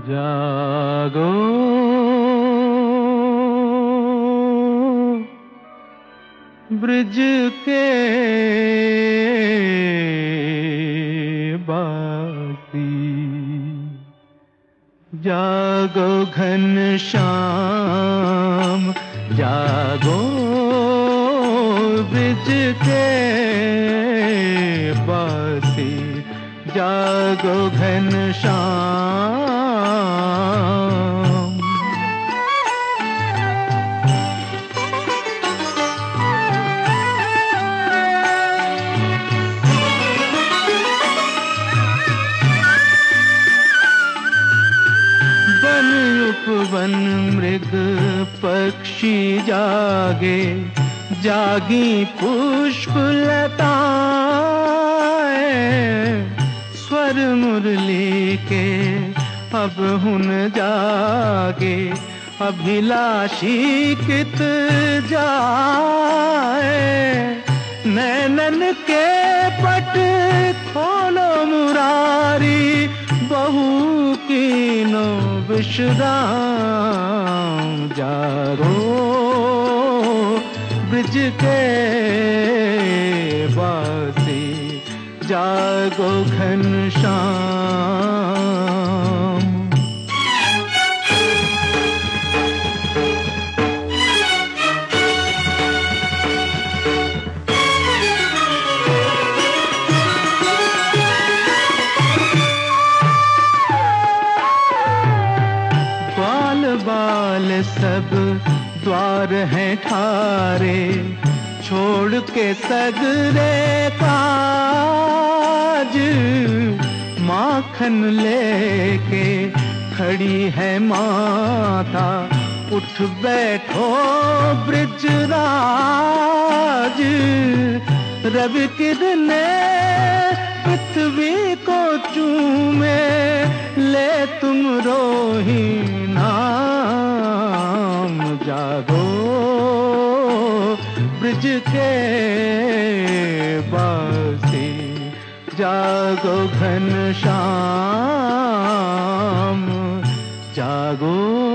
जागो ब्रिज के बासी, जागो घनश्याम, जागो ब्रिज के बासी, जागो घनश्याम। वन उपवन मृग पक्षी जागे, जागी पुष्पलताएं, स्वर मुरली के अब हुन जागे, अभिलाषी कित जाए। नैनन के पट खोलो मुरारी, बहू कीनो विश्राम। जागो ब्रिज के बासी, जागो घनश्याम। बाल बाल सब द्वार हैं ठारे, छोड़ के सगरे काज। माखन लेके खड़ी है माता, उठ बैठो ब्रिजराज। रवि किरणें पृथ्वी को चूमे, ले तुम रोही नाम। जागो ब्रिज के बासी, जागो घनश्याम, जागो।